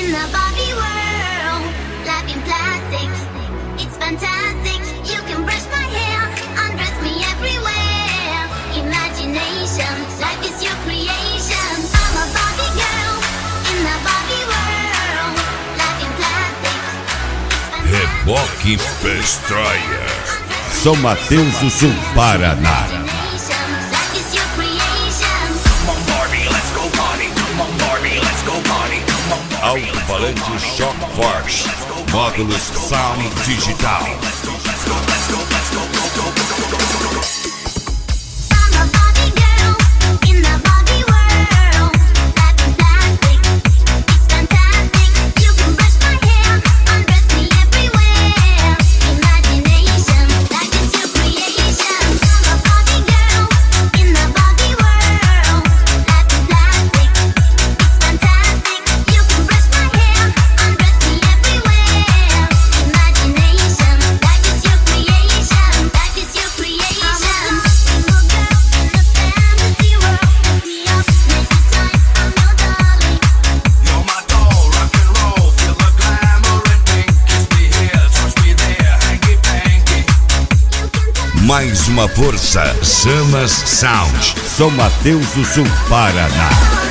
In the Barbie world, life in plastic, it's fantastic. You can brush my hair, undress me everywhere. Imagination, life is your creation. I'm a Barbie girl in the Barbie world, life in plastic, it's fantastic. Reboque Pestraia, São Mateus do Sul, Paraná. Life is your creation. Come on Barbie, let's go party. Come on Barbie, let's go party. Come on Barbie, let's go Alto-falante party. Shock Force, módulos Sound Digital. Let's go, let's go, let's go, let's go, go, go, go, go, go, go, go. I'm a Barbie girl in the Barbie world, life in plastic, it's fantastic. You can brush my hair, undress me everywhere. Imagination, life is your creation. I'm a Barbie girl in the Barbie world, life in plastic, it's fantastic. You can brush my hair, undress me everywhere. Imagination, life is your creation. Life is your creation. I'm a single girl in a fantasy world. Lift me up, make it time. I'm your darling. You're my doll, rock and roll, feel the glamour and pink. Kiss me here, touch me there, hanky panky. You can touch. Mais uma força, Samas Sound, São Mateus do Sul, Paraná.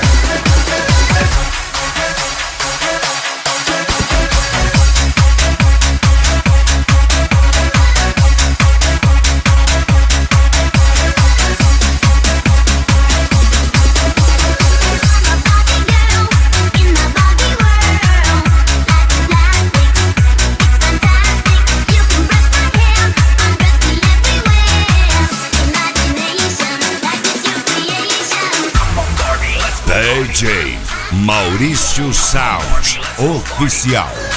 In the Barbie world, life in plastic, it's fantastic. You can brush my hair, undress me everywhere. Imagination, life is your creation. Come on Barbie, let's go. DJ Maurício Sound, oficial.